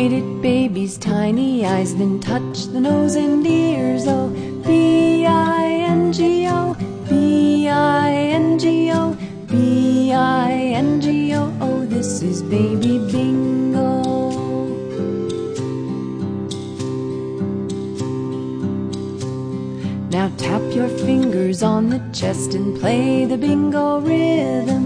Point at baby's tiny eyes, then touch the nose and ears. Oh, B-I-N-G-O, B-I-N-G-O, B-I-N-G-O. Oh, this is Baby Bingo. Now tap your fingers on the chest and play the bingo rhythm.